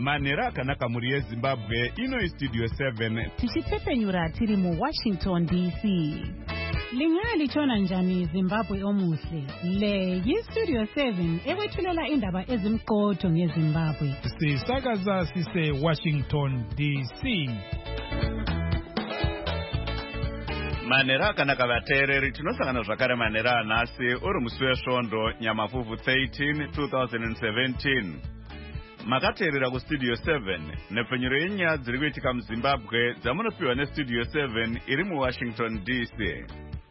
manhero akanaka muri yezimbabwe. Ino istudio 7 tichitepenyura tiri muWashington DC. Lingalitshona njani Zimbabwe omuhle? Le yistudio 7 ekwethulela indaba ezimqotho ngeZimbabwe. Sisakaza sise Washington DC. manhero akanaka vateereri. Tinosangana zvakare manhero anhasi uri musi wesvondo nyamavhuvhu 13 2017. Makateerera kustudio 7 nepfenyuro yenyaya dziri kuitika muZimbabwe dzamunopiwa nestudio 7 iri muWashington DC.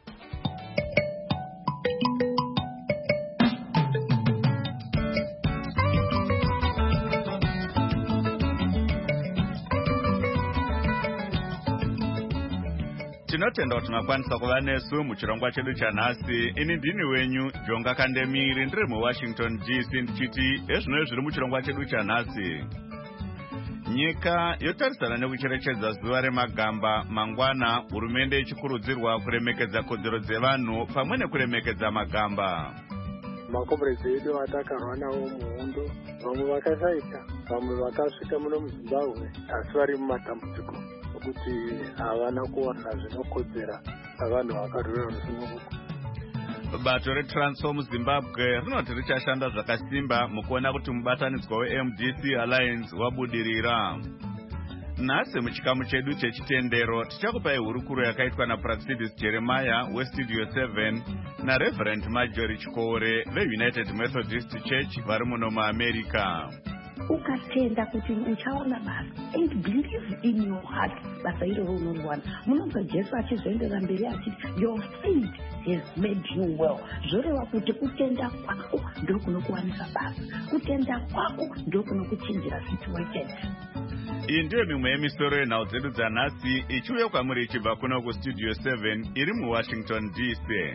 Tinotenda kuti makwanisa kuva nesu muchirongwa chedu chanhasi. Ini ndini wenyu Jonga Kandemiri, ndiri muWashington DC ndichiti ezvino zviri muchirongwa chedu chanhasi. Nyika yotarisana nekucherechedza zuva remagamba mangwana, hurumende ichikurudzirwa kuremekedza kodzero dzevanhu pamwe nekuremekedza magamba. Makomrezi edu atakarwa nawo muhondo, vamwe vakashaika, vamwe vakasvika muno muZimbabwe asi vari mumatambudziko kuti havana kuwana zvinokodzera navanhu vakarwira rusununguko. Bato reTransform Zimbabwe rinoti richashanda zvakasimba mukuona kuti mubatanidzwa weMDC Alliance wabudirira. Nhasi muchikamu chedu chechitendero tichakupai hurukuro yakaitwa naPraxidis Jeremiah westudio 7 naReverend Marjorie Chikore veUnited Methodist Church vari muno muAmerica. Ukatenda kuti uchaona basa and believe in your heart basa iroro unoriwana. Munonzwa Jesu achizoendera mberi achiti your faith has made you well. Zvoreva kuti kutenda kwako ndiko kunokuwanisa basa, kutenda kwako ndiko kunokuchinjira situation. Iyi ndiyo mimwe yemisoro yenhau dzedu dzanhasi ichiuya kwamuri ichibva kuno kustudio 7 iri muWashington DC.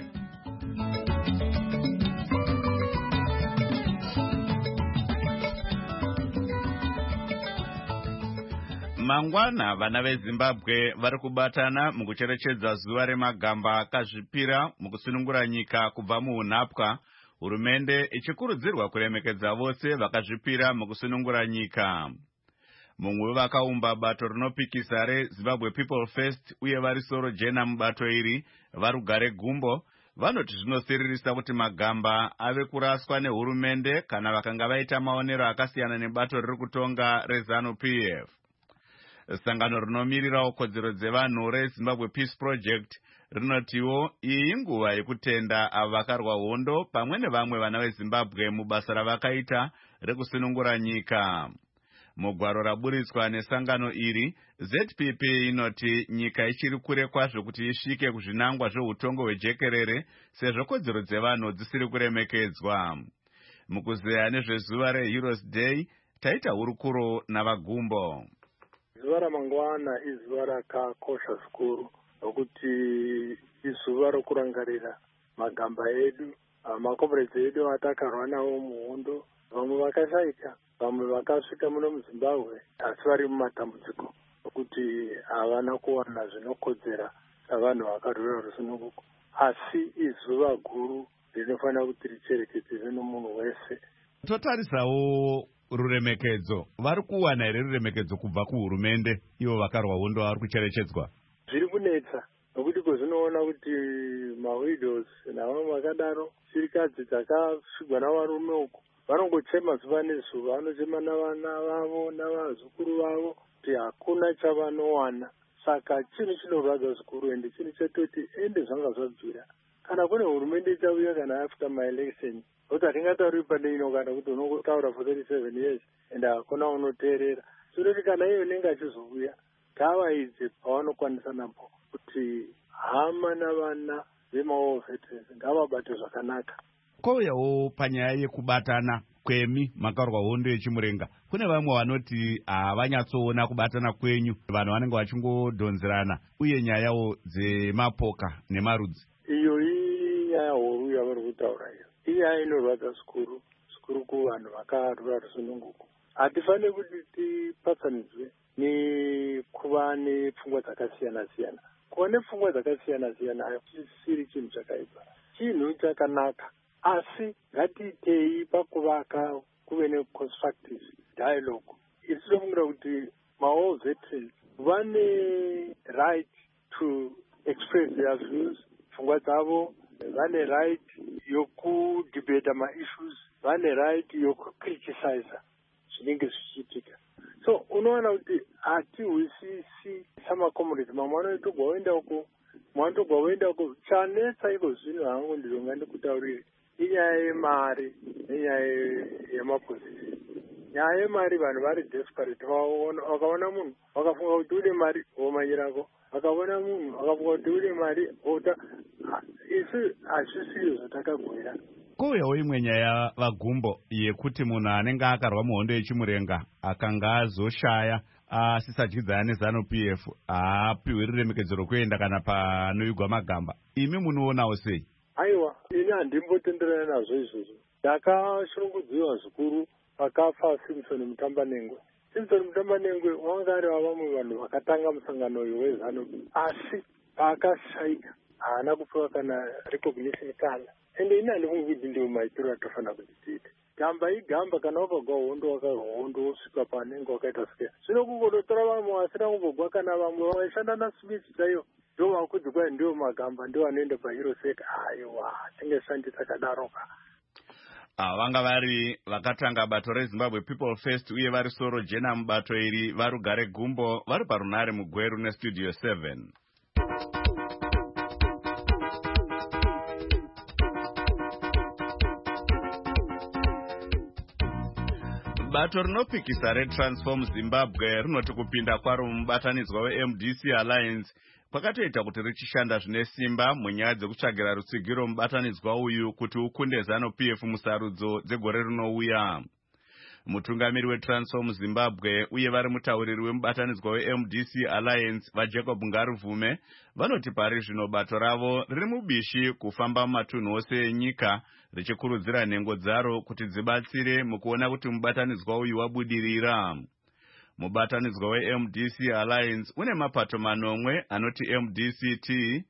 Mangwana vana veZimbabwe vari kubatana mukucherechedza zuva remagamba akazvipira mukusunungura nyika kubva muunhapwa, hurumende ichikurudzirwa kuremekedza vose vakazvipira mukusunungura nyika. Mumwe wevakaumba bato rinopikisa reZimbabwe People First uye vari soro jena mubato iri, Varugare Gumbo, vanoti zvinosiririsa kuti magamba ave kuraswa nehurumende kana vakanga vaita maonero akasiyana nebato riri kutonga reZANU-PF. Sangano rinomirirawo kodzero dzevanhu reZimbabwe Peace Project rinotiwo iyi inguva yekutenda avo vakarwa hondo pamwe nevamwe vana veZimbabwe mubasa ravakaita rekusunungura nyika. Mugwaro raburitswa nesangano iri, ZPP inoti nyika ichiri kure kwazvo kuti isvike kuzvinangwa zveutongo hwejekerere sezvo kodzero dzevanhu dzisiri kuremekedzwa. Mukuzeya nezvezuva reHeroes Day taita hurukuro navaGumbo. Zuva ramangwana izuva rakakosha zvikuru nokuti izuva rokurangarira magamba edu, makomrezi edu atakarwa nawo muhondo, vamwe vakashaika, vamwe vakasvika muno muZimbabwe asi vari mumatambudziko nokuti havana kuwana zvinokodzera navanhu vakarwira rusununguko. Asi izuva guru rinofanira kuti richerechedzwe nomunhu wese. Totarisawo ruremekedzo, vari kuwana here ruremekedzo kubva kuhurumende ivo vakarwa hondo vari kucherechedzwa? Zviri kunetsa nokuti kwezvinoona kuti mawidows navamwe vakadaro, chirikadzi dzakasvigwa navarume uku, vanongochema zuva nezuva, vanochema navana vavo navazukuru vavo kuti hakuna chavanowana. Saka chinhu chinorwadza zvikuru ende chinhu chetoti ende zvanga zvabvira kana kune hurumende ichauya kana after maelection, kuti hatingatauri pane ino kana kuti unotaura for 37 years ende hakuna unoteerera. Zvinoti kana iyo inenge achizouya ngavaidze pavanokwanisa napo kuti hama navana vemawo veterans ngavabate zvakanaka. Kouyawo panyaya yekubatana kwemi makarwa hondo yechimurenga, kune vamwe vanoti havanyatsoona kubatana kwenyu, vanhu vanenge vachingodhonzerana, uye nyayawo dzemapoka nemarudzi. Iyo inyaya huru yavari kutaura iyo. Inyaya inorwadza zvikuru kuvanhu vakarwira rusununguko. Hatifaniri kuti tipatsanidzwe nekuva nepfungwa dzakasiyana-siyana. Kuva nepfungwa dzakasiyana-siyana hakusiri chinhu chakaipa, chinhu chakanaka. Asi ngatiitei pakuvaka kuve neconstructive dialogue isi tofungira kuti maall veterans vane right to express their views, pfungwa dzavo, vane right yokudebata maissues, vane right yokukriticize zvinenge zvichiitika. So unoona kuti hatihwisisi samacomrades, mamwe anotogwa waenda uko, mwanotogwa waenda uko. Chanetsa iko zvino hangu ndizonga ndikutaurire inyaya yemari nenyaya yemapozisi. Nyaya yemari vanhu vari desperate, vakaona munhu vakafunga kuti une mari womanyirako, vakaona munhu vakafunga kuti une mari ota. Isi hazvisiyo zvatakagwira. Kouyawo imwe nyaya vagumbo yekuti munhu anenge akarwa muhondo yechimurenga akanga azoshaya asisadyidzana neZANU-PF haapiwe riremekedzero kuenda kana panovigwa magamba. Imi munoonawo sei? Aiwa, ini handimbotenderana nazvo izvozvo. Ndakashungudziwa zvikuru pakafa Simpson Mutambanengwe. Simpson Mutambanengwe wanga ari vamwe vanhu vakatanga musangano uyu weZANU, asi paakashaika haana kupiwa kana recognition kana. Ende ini handifungi kuti ndiwo maitiro atofanira kuti tiite. Gamba igamba, kana wakagwa hondo wakarwa hondo wosvika panenge wakaita sike. Zvino kungotora vamwe vasina kumbogwa kana vamwe vaishanda naSmith chaiyo ndo vakudzi kwai ndiwo magamba ndiwo anoenda pahero seka. Aiwa, tingeshandisa kadaroka. Vanga vari vakatanga bato reZimbabwe People First uye vari soro jena mubato iri varugare gumbo vari parunare mugweru nestudio 7. Bato rinopikisa reTransform Zimbabwe rinoti kupinda kwaro mubatanidzwa weMDC Alliance kwakatoita kuti richishanda zvine simba munyaya dzekutsvagira rutsigiro mubatanidzwa uyu kuti ukunde ZANU-PF musarudzo dzegore rinouya. Mutungamiri weTransform Zimbabwe uye vari mutauriri wemubatanidzwa weMDC Alliance vaJacob Ngaruvume vanoti pari zvino bato ravo riri mubishi kufamba mumatunhu ose enyika richikurudzira nhengo dzaro kuti dzibatsire mukuona kuti mubatanidzwa uyu wabudirira. Mubatanidzwa weMDC Alliance une mapato manomwe anoti MDCT,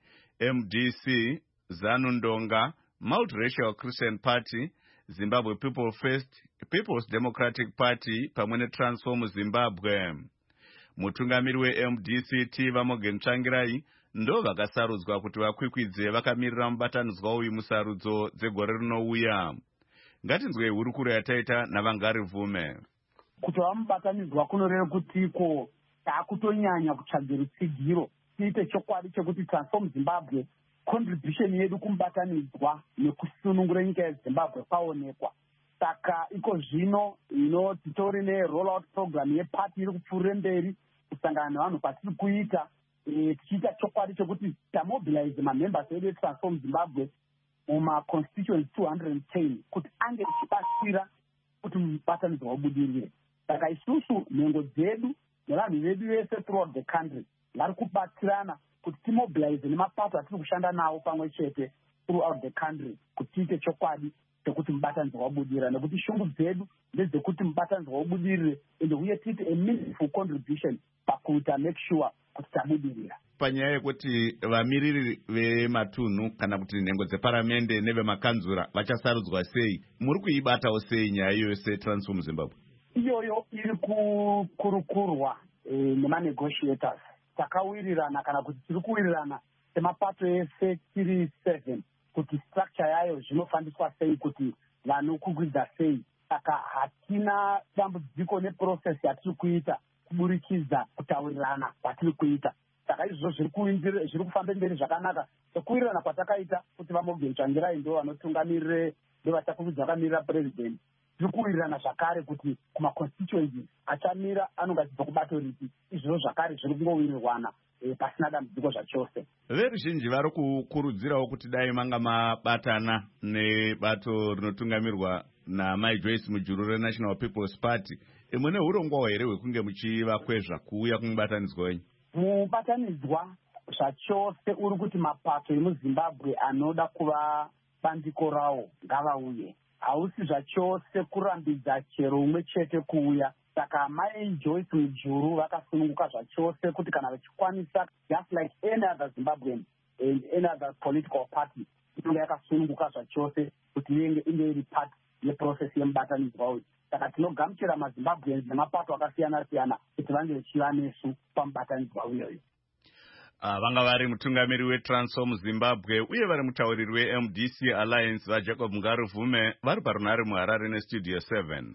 MDC, ZANU-Ndonga, Multiracial Christian Party, Zimbabwe People First, People's Democratic Party pamwe neTransform Zimbabwe. Mutungamiri weMDCT Vamogen Tsvangirai ndo vakasarudzwa kuti vakwikwidze vakamirira mubatanidzwa uyu musarudzo dzegore rinouya. Ngatinzwei hurukuro yataita naVangarivume. Kuti vamubatanidzwa kunoreva kuti iko taakutonyanya kutsvaga rutsigiro tiite chokwadi chekuti Transform Zimbabwe contribution yedu kumubatanidzwa nekusunungura nyika yeZimbabwe paonekwa. Saka iko zvino titori ne-rollout program yeparty iri kupfuurira mberi kusangana nevanhu patiri kuita tichiita chokwadi chekuti tamobilize mamembers edu eTransform Zimbabwe muma-constituents 210 kuti ange tichibatsira kuti mubatanidzwa ubudirire. Saka isusu nhengo dzedu nevanhu vedu vese throughout the country vari kubatsirana kuti timobilize nemapato atiri kushanda nawo pamwe chete throughout the country kuti tiite chokwadi chekuti mubatanidzwa wabudira, nekuti shungu dzedu ndedzekuti mubatanidzwa wabudirire ende uye tiite a meaningful contribution pakuita make sure kuti tabudirira. Panyaya yekuti vamiriri vematunhu kana kuti nhengo dzeparamende nevemakanzura vachasarudzwa sei, muri kuibatawo sei nyaya yose Transform Zimbabwe? Iyoyo iri kukurukurwa nemanegotiators. Takawirirana kana kuti tiri kuwirirana semapato ese tiri 7 kuti structure yayo zvinofambiswa sei, kuti vanokukwidza sei. Saka hatina dambudziko neprocess yatiri kuita kuburikidza kutaurirana kwatiri kuita. Saka izvozvo zviri kufamba mberi zvakanaka. Sekuwirirana kwatakaita kuti Vamogen Tsvangirai ndo vanotungamirire, ndo vachakukwidza vakamirira president. Tiri kuwirirana zvakare kuti kuma-constituencies achamira anonga achibva kubato ripi. Izvozvo zvakare zviri kungowirirwana pasina dambudziko zvachose. Veruzhinji vari kukurudzirawo kuti dai manga mabatana nebato rinotungamirwa naMai Joyce Mujuru reNational People's Party, mune urongwa here hwekunge muchivakwezva kuuya kumubatanidzwa wenyu? Mubatanidzwa zvachose uri kuti mapato emuZimbabwe anoda kuva bandiko rawo ngavauye. Hausi zvachose kurambidza chero umwe chete kuuya. Saka Mai Joyce Mujuru vakasununguka zvachose kuti kana vachikwanisa, just like any other Zimbabwean and any other political party, inenge yakasununguka zvachose kuti inge iri part yeprocess yemubatanidzwa uyu. Saka tinogamuchira maZimbabweans nemapato akasiyana-siyana kuti vange vachiva nesu pamubatanidzwa uyoyo. Vanga vari mutungamiri weTransform Zimbabwe uye vari mutauriri weMDC Alliance vaJacob Ngaruvume vari parunare muHarare neStudio 7.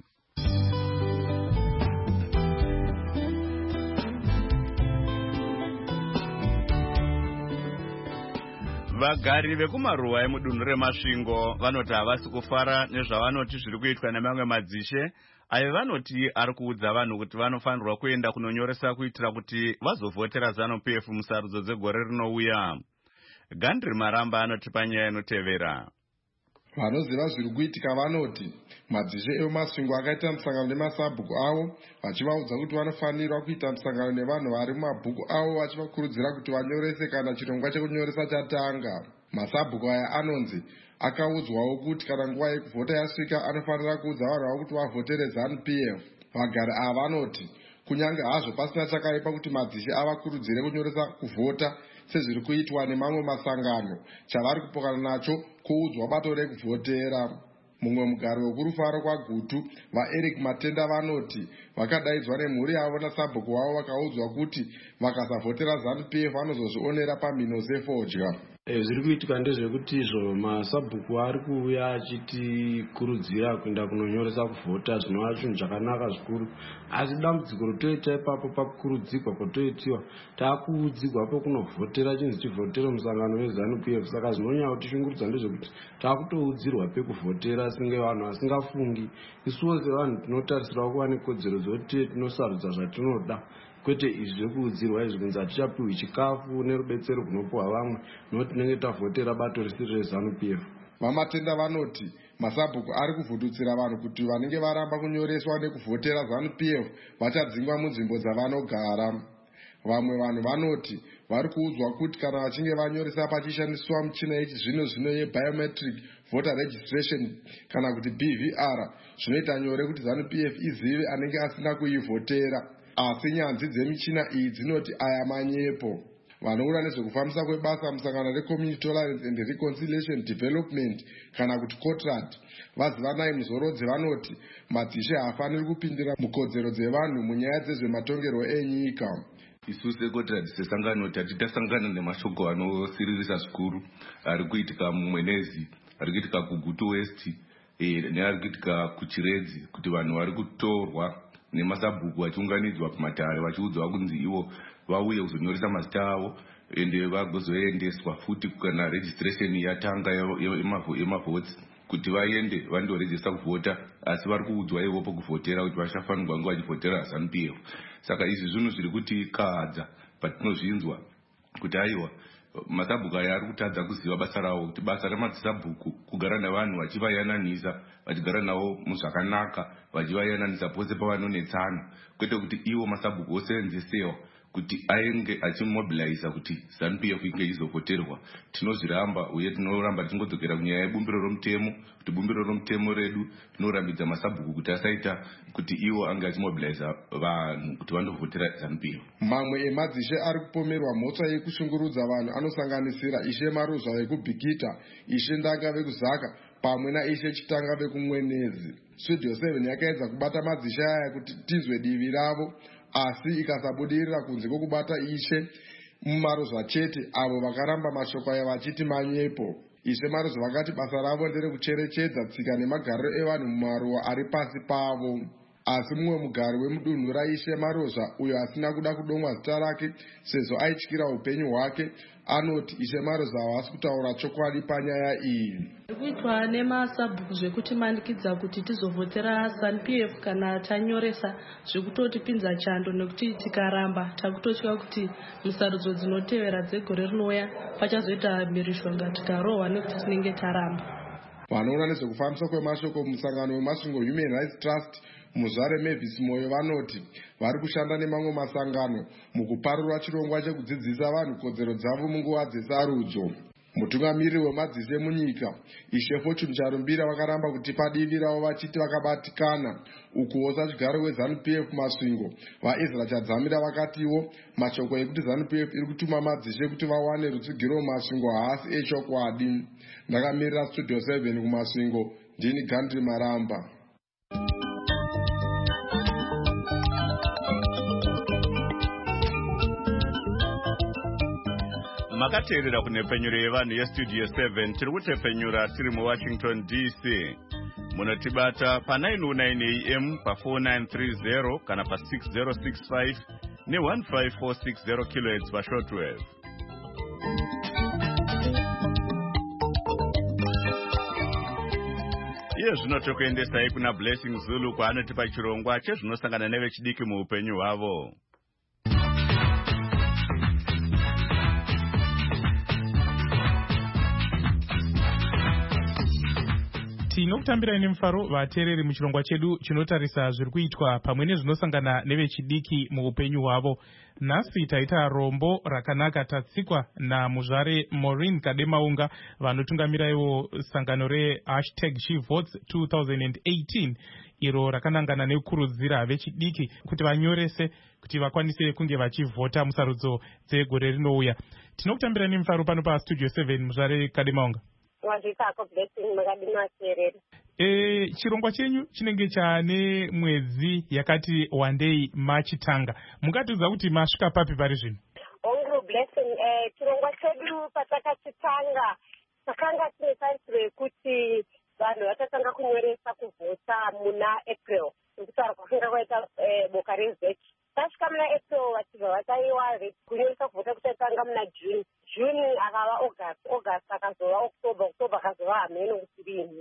Vagari vekumaruwa emudunhu reMasvingo vanoti havasi kufara nezvavanoti zviri kuitwa nemamwe madzishe ayo vanoti ari kuudza vanhu kuti vanofanirwa kuenda kunonyoresa kuitira kuti vazovhotera ZANU-PF musarudzo dzegore rinouya. Gandri Maramba anoti panyaya inotevera. Vanoziva zviri kuitika vanoti madzishe eMasvingo akaita musangano nemasabhuku avo vachivaudza kuti vanofanirwa kuita musangano nevanhu vari mumabhuku avo vachivakurudzira kuti vanyorese kana chirongwa chekunyoresa chatanga. Masabhuku aya anonzi akaudzwawo kuti kana nguva yekuvhota yasvika anofanira kuudza vanhu vavo kuti vavhotere ZANU-PF. Vagari ava vanoti kunyange hazvo pasina chakaipa kuti madzishe avakurudzire kunyoresa kuvhota sezviri kuitwa nemamwe masangano, chavari kupokana nacho kuudzwa bato rekuvhotera. Mumwe mugari wekurufaro kwaGutu, vaEric Matenda vanoti vakadaidzwa nemhuri yavo nasabhuku wavo vakaudzwa kuti vakasavhotera ZANU-PF vanozozvionera pamhino sefodya. Zviri kuitika ndezvekuti izvo masabhuku ari kuuya achitikurudzira kuenda kunonyoresa kuvhota zvinova chinhu chakanaka zvikuru, asi dambudziko rotoita ipapo pakukurudzirwa kwatoitiwa taakuudzirwa pokunovhotera chinzi chivhotero musangano weZANU-PF. Saka zvinonyanya kutishungurudza ndezvekuti taakutoudzirwa pekuvhotera senge vanhu vasingafungi. Isuwo sevanhu tinotarisirwa kuva nekodzero dzoti tinosarudza zvatinoda, kwete izvi zvekuudzirwa izvi kunzi hatichapiwi chikafu nerubetsero kunopiwa vamwe nokuti tinenge tavhotera bato risiri reZANU-PF. Vamatenda vanoti masabhuku ari kuvhundutsira vanhu kuti vanenge varamba kunyoreswa nekuvhotera ZANU-PF vachadzingwa munzvimbo dzavanogara. Vamwe vanhu vanoti vari kuudzwa kuti kana vachinge vanyoresa pachishandiswa michina yechizvino-zvino yebiometric voter registration kana kuti BVR, zvinoita nyore kuti ZANU-PF izive anenge asina kuivhotera. Asi nyanzvi dzemichina iyi dzinoti aya manyepo. Vanoona nezvekufambisa kwebasa musangano reCommunity Tolerance and Reconciliation Development kana kuti COTRAD vazivanai muzorodzi vanoti madzishe haafaniri kupindira mukodzero dzevanhu munyaya dzezvematongerwo enyika. Isu seCOTRAD sesangano tati tasangana nemashoko anosiririsa zvikuru ari kuitika muMwenezi, ari kuitika kuGutu West neari kuitika kuChiredzi, kuti vanhu vari kutorwa nemasabhuku vachiunganidzwa pamatare vachiudzwa kunzi ivo vauye kuzonyoresa mazita avo ende vagozoendeswa futi kana registration yatanga yemavhotsi kuti vaende vandorejista kuvhota, asi vari kuudzwa ivopo kuvhotera kuti vachafanirwa nguva vachivhotera ZANU-PF. Saka izvi zvinhu zviri kutikahadza patinozvinzwa kuti aiwa masabhuku aya ari kutadza kuziva basa ravo, kuti basa remadzisabhuku kugara navanhu vachivayananisa, vachigara navo muzvakanaka, vachivayananisa pose pavanonetsana, kwete kuti ivo masabhuku osenzesewa kuti ainge achimobiliza kuti ZANU-PF inge izovhoterwa. Tinozviramba uye tinoramba tichingodzokera kunyaya yebumbiro romutemo, kuti bumbiro romutemo redu tinorambidza masabhuku kuti asaita kuti ivo ange achimobiliza vanhu kuti vandovhotera ZANU-PF. Mamwe emadzishe ari kupomerwa mhosva yekushungurudza vanhu anosanganisira Ishe Maruzva vekubhikita, Ishe Ndanga vekuzaka pamwe naIshe Chitanga vekumwenezi. Studio 7 yakaedza kubata madzishe aya kuti tizwe divi ravo, asi ikasabudirira kunze kwokubata Ishe Maruzva chete avo vakaramba mashoko aya vachiti manyepo. Ishe Maruzva vakati basa ravo nderekucherechedza tsika nemagariro evanhu mumaruwa ari pasi pavo. Asi mumwe mugari wemudunhu raIshe Maruzva, uyo asina kuda kudomwa zita rake sezvo aityira upenyu hwake, anoti Ishe Maruzva havasi kutaura chokwadi panyaya iyi. Kuitwa nemasabhuku zvekutimanikidzira kuti tizovhotera ZANU-PF kana tanyoresa zvekutotipinza chando, nekuti tikaramba takutotya kuti musarudzo dzinotevera dzegore rinouya pachazoita mhirizhonga tikarohwa nekuti tinenge taramba. Vanoona nezvekufambiswa kwemashoko musangano weMasvingo Human Rights Trust muzvare Mavis Moyo vanoti vari kushanda nemamwe masangano mukuparura chirongwa chekudzidzisa vanhu kodzero dzavo munguva dzesarudzo. Mutungamiriri wemadzishe munyika Ishe Fortune Charumbira vakaramba kuti padivi ravo vachiti vakabatikana ukuwo sachigaro weZANU-PF Masvingo. VaEzra Chadzamira vakatiwo mashoko ekuti ZANU-PF iri kutuma madzishe kuti vawane rutsigiro mumasvingo haasi echokwadi. Ndakamirira Studio 7 kumasvingo, ndini Gandhi Maramba. Makateerera kunepfenyuro yevanhu yestudio 7 tiri kutepfenyura tiri muWashington DC. Munotibata pa909 AM pa4930 kana pa6065 ne1546 kHz pashortwave. Iye zvino tokuendesai kuna Blessing Zulu kwaanotipa chirongwa chezvinosangana nevechidiki muupenyu hwavo. Tinokutambirai nemufaro vateereri muchirongwa chedu chinotarisa zviri kuitwa pamwe nezvinosangana nevechidiki muupenyu hwavo. Nhasi taita rombo rakanaka tatsikwa namuzvare Maureen Kademaunga vanotungamiraiwo sangano re#SheVotes2018 iro rakanangana nekukurudzira vechidiki kuti vanyorese kuti vakwanise kunge vachivhota musarudzo dzegore rinouya. Tinokutambirai nemufaro pano pastudio 7 muzvare Kademaunga. Chirongwa chenyu chinenge chane mwedzi yakati wandei machitanga. Mungatiudza kuti masvika papi pari zvino? Chirongwa chedu patakachitanga takanga tine tarisiro yekuti vanhu vachatanga kunyoresa kuvhota muna April nekutaura kwakanga kwaita boka rezeki. Tasvika muna April vachibva vataiwa kunyoresa kuvhota kuchatanga muna June. June akava August akazova October akazova hameno kuti rini.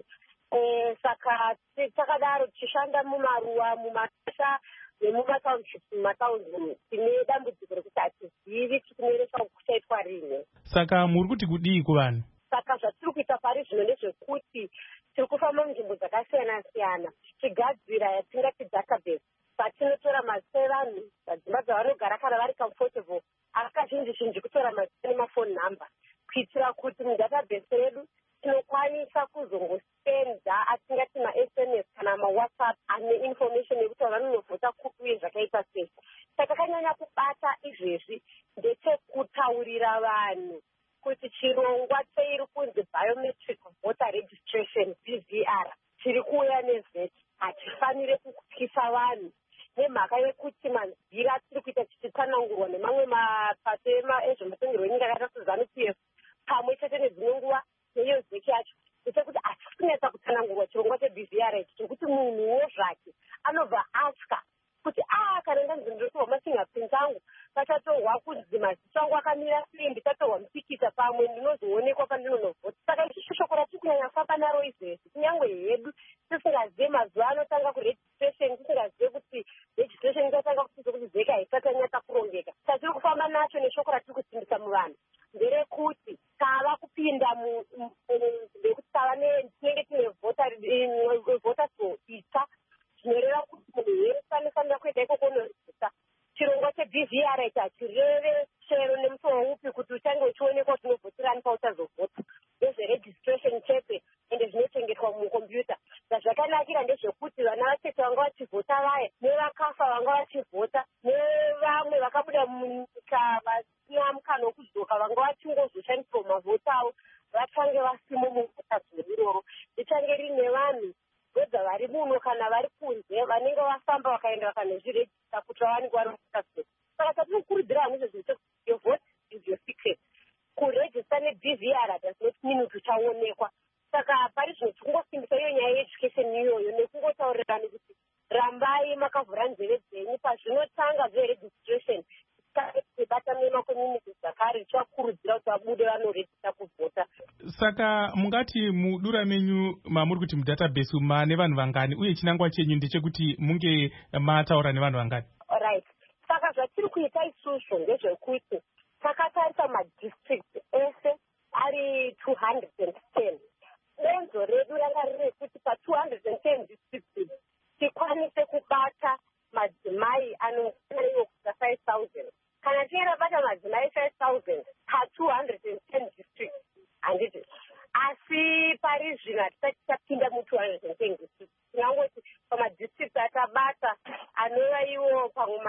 Saka takadaro tichishanda mumaruwa, mumatasha nemumatownship, mumataundi tine dambudziko rekuti hatizivi kuti kunyoresa kuchaitwa rini. Saka muri kuti kudii kuvanhu? Saka zvatiri kuita pari zvino ndezvekuti tiri kufamba munzvimbo dzakasiyana siyana tichigadzira yatingati database patinotora mazita evanhu padzimba dzavanogara kana vari comfortable akazhinji kutora mazita nemafoni number kuitira kuti mudatabase yedu tinokwanisa kuzongosenda atingati maSMS kana mawhatsapp ane information yekuti vanonovhota kupi uye zvakaita sei. Saka takanyanya kubata izvezvi ndechekutaurira vanhu kuti chirongwa cheiri kunzi biometric voter registration BVR chiri kuuya nezveti hachifanire kutyisa vanhu nemhaka yekuti manzira tiri kuita tichitsanangurwa nemamwe mapato ezvemutongerwo wenyika akaita seZANU-PF pamwe chete nedzimwe nguva neiyo zeki yacho ndechekuti hatisi kunetsa kutsanangurwa chirongwa cheBVR ichi chekuti munhuwo zvake anobva atya kuti kana ndanzi ndinotorwa mafingerprints angu pachatorwa kunzi mazita angu akamira sei, ndichatorwa mupikita pamwe ndinozoonekwa pandinonovhota. Saka ichi shoko ratiri kunyanya kufamba naro izvezvi kunyange hedu tisingazive mazuva anotanga kuregistration, tisingazive kuti registration ichatanga kusiza kuti zeka haisati yanyatsa kurongeka. Tatiri kufamba nacho neshoko ratiri kusimbisa muvanhu nderekuti tava kupinda ndekuti tava tinenge tine vota itsva zvinoreva kuti munhu wese anofanira kuenda ikoko unoregista. Chirongwa cheBVR ichi hachireve chero nemutowo upi kuti uchange uchionekwa kuti unovhotirani pauchazovhota. Ndezveregistration chete ende zvinochengetwa mukombiyuta. Zvazvakanakira ndezvekuti vana vacheche vanga vachivhota vaya nevakafa vanga vachivhota nevamwe vakabuda munyika vasina mukana wokudzoka vanga vachingozoshandiswa mavhota avo vachange vasimo muvhota zuva iroro. Richange rine vanhu vedza vari muno kana vari kunze vanenge vafamba vakaenda vakanozvirejista kuti vavanenge vari muvhota. Saka tatinokurudzira vanhu izvezvi your vote is your secret. Kurejista neBVR does not mean kuti uchaonekwa. Saka pari zvino tikungosimbisa iyo nyaya yeeducation iyoyo nekungotaurirani kuti rambai makavhura nzeve dzenyu pazvinotanga zveregistration tibatane nemakommunity zvakare tichakurudzira kuti vabude vanorejista kuvhota. Saka mungati mudura menyu mamuri kuti mudatabase mane vanhu vangani uye chinangwa chenyu ndechekuti munge mataura nevanhu vangani? Alright. Saka zvatiri kuita isusu ndezvekuti takatarisa madistrict ese ari 210. Denzo redu ranga riri rekuti pa210 districts tikwanise kubata madzimai anokwanaiwo kusa 5,000. Kana tiera bata madzimai 5,000 pa210 districts handiti. Asi pari zvino hatisati tapinda mu210 districts. Tinangoti pamadistricts atabata anova iwo pamwe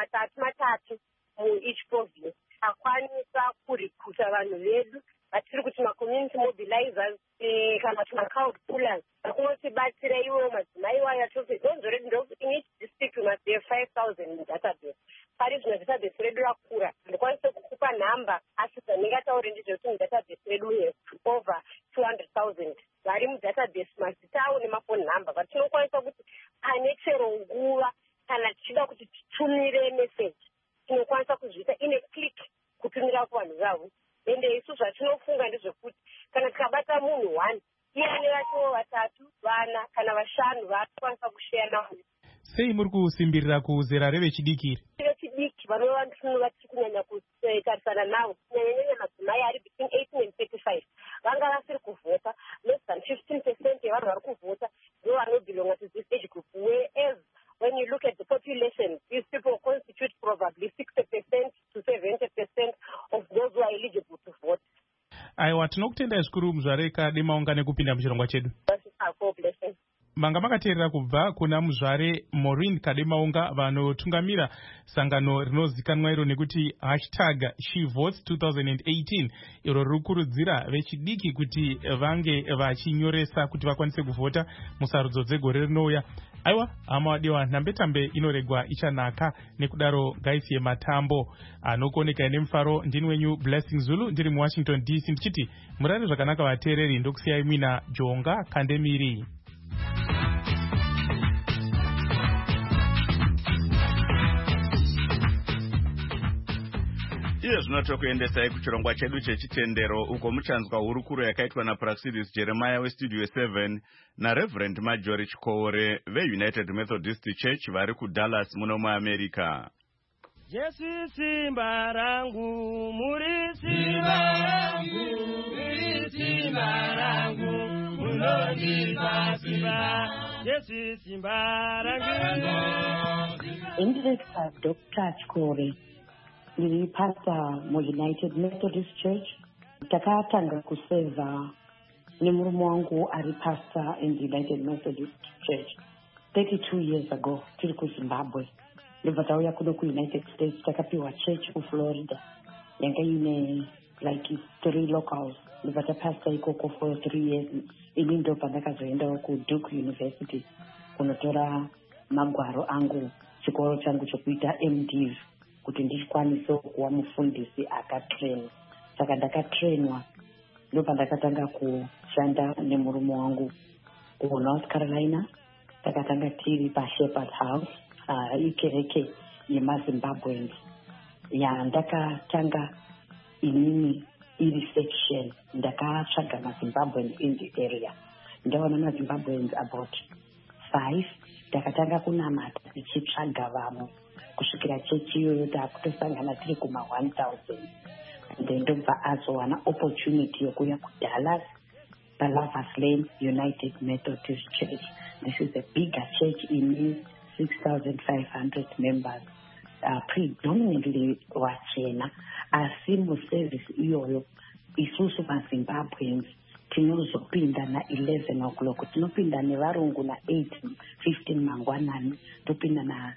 matatu mu each province akwanisa kurikuta vanhu vedu vatiri kuti makommunity community mobilizers kana kuti macrowd pullers vakunotibatsira iwo madzimai wayo atoti those already ndokuti in each district we must have 5,000 mudatabase. Pari zvino database redu rakura handikwanise kukupa nhamba asi dzandingataure ndizvo kuti mudatabase redu we over 200,000 vari mudatabase mazita avo nemafoni nhamba but tinokwanisa kuti pane chero nguva kana tichida kuti titumire message tinokwanisa kuzviita ine click kutumira kuvanhu vavo ende isu zvatinofunga ndezvekuti kana tikabata munhu 1 iyane vachowo 3 vana kana 5 vaakwanisa kusheya navo. Sei muri kusimbirira kuzera revechidiki? Vechidiki vanova vatiri kunyanya kutarisana navo kunyanyanyanya madzimai ari between 18 and 35 vanga vasiri kuvhota. Less than 15% yevanhu vari kuvhota ndo vanobelonga to this age group, whereas when you look at the population, these people constitute probably 60% to 70% of those who are eligible to vote. Aiwa, tinokutendai zvikuru muzvare Kademaunga nekupinda muchirongwa chedu. Manga makateerera kubva kuna muzvare Maureen Kademaunga vanotungamira sangano rinozikanwa iro nekuti #SheVotes2018 iro riri kukurudzira vechidiki kuti vange vachinyoresa kuti vakwanise kuvhota musarudzo dzegore rinouya. Aiwa, hama wadiwa, nhambetambe inoregwa ichanaka, nekudaro ngaisiye matambo anokuoneka nemufaro. Ndini wenyu Blessing Zulu ndiri muWashington DC ndichiti murare zvakanaka vateereri, ndokusiyai mwina Jonga Kandemiri. Iye zvinotokuendesai kuchirongwa chedu chechitendero uko muchanzwa hurukuro yakaitwa naPraxidis Jeremiah weStudio 7 naReverend Marjorie Chikore veUnited Methodist Church vari kuDallas muno muAmerica. Jesu simba rangu, muri simba rangu, muri simba rangu, munonipa simba, Jesu simba rangu. Indirector Dr. Chikore, ndiri pastor muUnited Methodist Church. Takatanga kuseva nemurume wangu ari pastor in the United Methodist Church 32 years ago. Tiri kuZimbabwe. Ndobva tauya kuno kuUnited States, takapiwa church kuFlorida yanga ine like 3 locals. Ndobva tapastor ikoko for 3 years. Ini ndo pandakazoendawo kuDuke University kunotora magwaro angu chikoro changu chokuita MDiv kuti ndikwanise kuva mufundisi akatrain. Saka ndakatrainwa ndopandakatanga kushanda nemurume wangu kuNorth Carolina. Takatanga tiri paShepherd House ikereke yemaZimbabweans. Ndakatanga inini iri section ndakatsvaga maZimbabweans in the area. Ndaona maZimbabweans about 5. Ndakatanga kunamata tichitsvaga vamwe kusvikira chechi iyoyo takutosangana tiri kuma 1,000. Then ndobva azowana opportunity yokuya kuDallas paLovers Lane United Methodist Church. This is a bigger church in 6,500 members, predominantly wachena. Asi muservice iyoyo isusu maZimbabweans tinozopinda na 11 o'clock, tinopinda nevarungu na 8:15 mangwanani, topinda na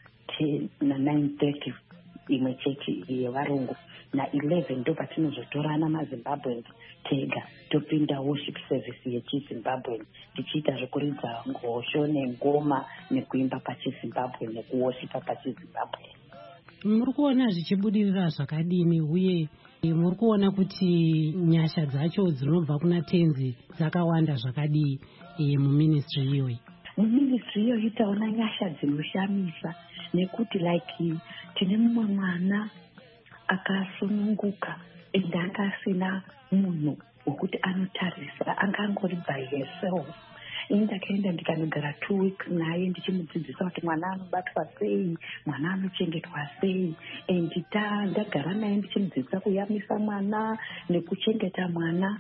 9:30 imwe chechi yevarungu, na 11 ndo patinozotorana maZimbabweans tega topinda worship service yechiZimbabwe tichiita zvekuridza ngosho nengoma nekuimba pachiZimbabwe nekuwoshipa pachiZimbabwe. Muri kuona zvichibudirira zvakadini uye muri kuona kuti nyasha dzacho dzinobva kuna tenzi dzakawanda zvakadii muministry iyoyi? Muministry iyoyi taona nyasha dzinoshamisa nekuti like tine mumwe mwana akasununguka ende akasina munhu wekuti anotarisa, angangori by herself. Ndakaenda ndikanogara 2 weeks naye ndichimudzidzisa kuti mwana anobatwa sei, mwana anochengetwa sei. Ndagara naye ndichimudzidzisa kuyamisa mwana nekuchengeta mwana.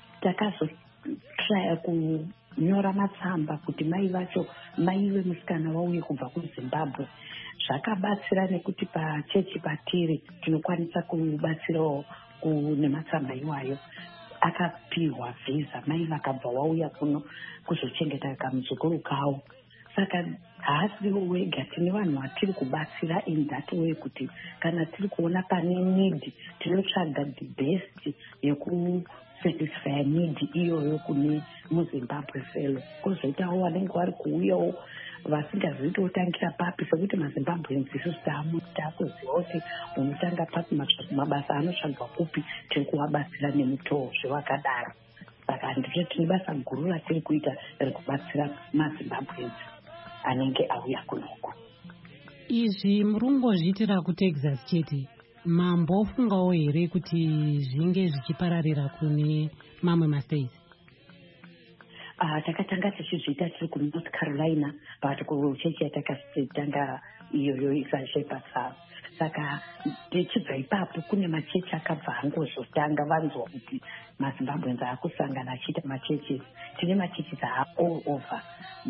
Takazotraya kunyora matsamba kuti mai vacho, mai vemusikana vauye kubva kuZimbabwe. Zvakabatsira nekuti pachechi patiri tinokwanisa kubatsirawo nematsamba iwayo. Akapiwa visa, mai vakabva wauya kuno kuzochengeta kamuzukuru kawo. Saka haasi wega, tine vanhu vatiri kubatsira in that way kuti kana tiri kuona pane need tinotsvaga the best satisfy need iyoyo kune muzimbabwe felo. Kozoitawo vanenge vari kuuyawo vasingazivi totangira papi, sekuti mazimbabweans isusu taakuziva kuti unotanga papi, mabasa anotsvagwa kupi, tiri kuvabatsira nemutoo zvevakadaro. Saka ndizvo tine basa guru ratiri kuita rekubatsira mazimbabweans anenge auya kunoku. Izvi murungozviitira kuTexas chete, mambofungawo here kuti zvinge zvichipararira kune mamwe mastates? Takatanga tichizviita tiri kuNorth Carolina, but kuchechi yatakatanga iyoyo isashepa. Saka tichibva ipapo kune machechi akabva angozotanga vanzwa kuti mazimbabweans akusangana achiita machechi. Tine machechi all over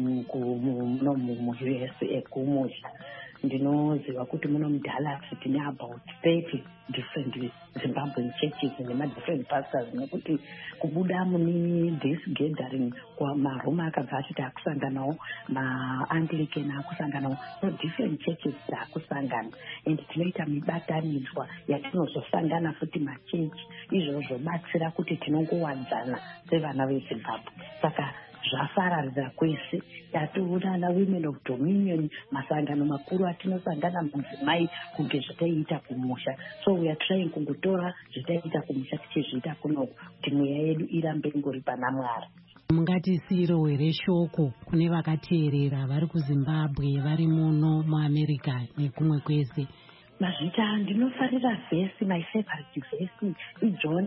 mu-US kumusha. Ndinoziva kuti muno muDallas tine about 30 different Zimbabwean churches nema-different pastors, nekuti kubuda mune this gathering maroma akabva achiti akusanganawo, ma-Anglican akusanganawo, so different churches dzakusangana, and tinoita mibatanidzwa yatinozosangana futi machechi, izvo zvobatsira kuti tinongowanzana sevana veZimbabwe. Saka zvafararira kwese, tatoonana women of dominion, masangano makuru atinosangana mudzimai kunge zvitaiita kumusha. So we are trying kungotora zvitaiita kumusha tichizviita kunoku kuti mweya yedu irambe ingori pana Mwari. Mungatisiro here shoko kune vakateerera vari kuZimbabwe, vari muno muAmerica nekumwe kwese? Mazvita ndinofarira vhesi, my favorite vhesi iJohn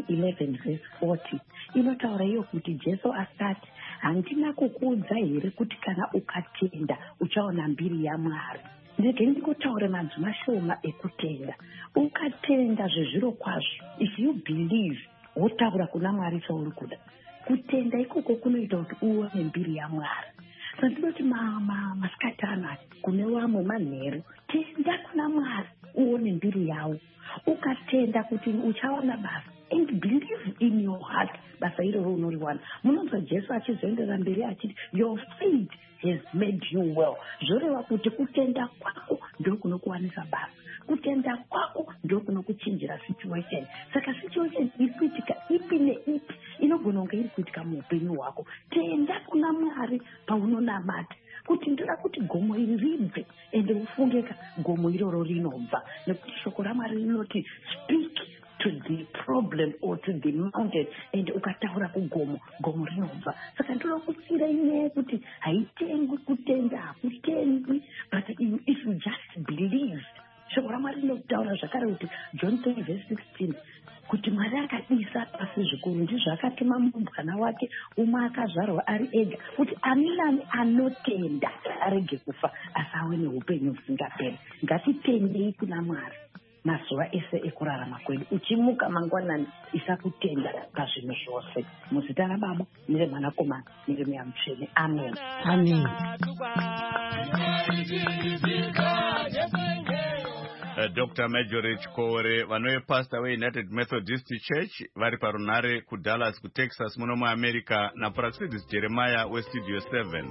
11:40 inotaura iyo kuti Jesu asati, handina kukuudza here kuti kana ukatenda uchaona mbiri yaMwari. Ndege ndikotaura manzwi mashoma ekutenda. Ukatenda zvezviro kwazvo, if you believe, wotaura kuna Mwari sauri kuda. Kutenda ikoko kunoita kuti uone mbiri yaMwari. Sandinoti masikati anaya kune vamwe manheru, tenda kuna Mwari uone mbiri yawo. Ukatenda kuti uchaona basa, and believe in your heart, basa iroro unoriwana. Munonzwa Jesu achizoendera mberi achiti your faith has made you well. Zvoreva kuti kutenda kwako ndio kunokuwanisa basa, kutenda kwako ndio kunokuchinjira situation. Saka situation ikuitika ipi neipi inogona kunge iri kuitika muupenyu hwako, tenda kuna Mwari paunonamata kuti ndoda kuti gomo iri ribve, ende ufungeka gomo iroro rinobva, nekuti shoko raMwari rinoti speak to the problem or to the mountain, and ukataura kugomo, gomo rinobva. Saka ndoda kutsira inyaya kuti haitengwi kutenda, hakutengwi, but if you just believe. Shoko raMwari rinotaura zvakare kuti John 3:16 kuti Mwari akadisa pasi zvikuru, ndizvo akatuma murumbwana wake umwe akazvarwa ari ega, kuti ani nani anotenda arege kufa asi ave neupenyu husingaperi. Ngatitendei kuna Mwari mazuva ese ekurarama kwedu, uchimuka mangwanani isakutenda pazvinhu zvose. Muzita raBaba nereMwanakomana nereMweya Mutsvene. Amen. Amen. Dr. Marjorie Chikore, vanoepastor weUnited Methodist Church vari parunare kuDallas kuTexas muno muAmerica, naPraxidis Jeremiah weStudio 7.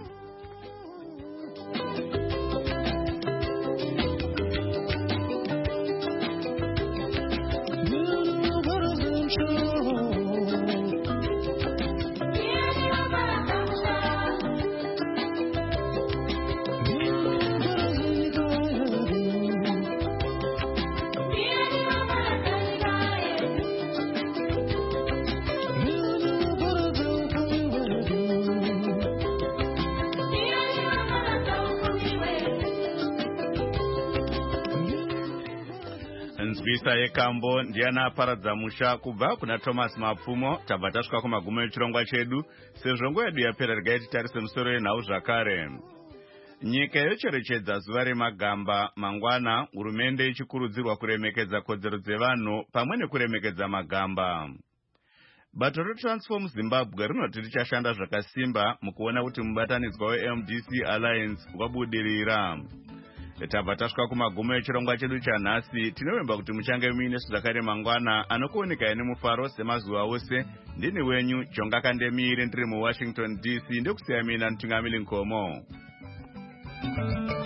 Nzwisa yekambo ndiana aparadza musha kubva kuna Thomas Mapfumo. Tabva tasvika kumagumo echirongwa chedu, sezvo nguva yedu yapera regai titarise musoro yenhau zvakare. Nyika yocherechedza zuva remagamba mangwana, hurumende ichikurudzirwa kuremekedza kodzero dzevanhu pamwe nekuremekedza magamba. Bato reTransform Zimbabwe rinoti richashanda zvakasimba mukuona kuti mubatanidzwa weMDC Alliance wabudirira. Tabva tasvika kumagumo echirongwa chedu chanhasi. Tinovimba kuti muchange muine zvakare mangwana anokuoneka nemufaro semazuva ose. Ndini wenyu Jonga Kandemire ndiri muWashington DC, ndikusiya mina Ntungamili Nkomo.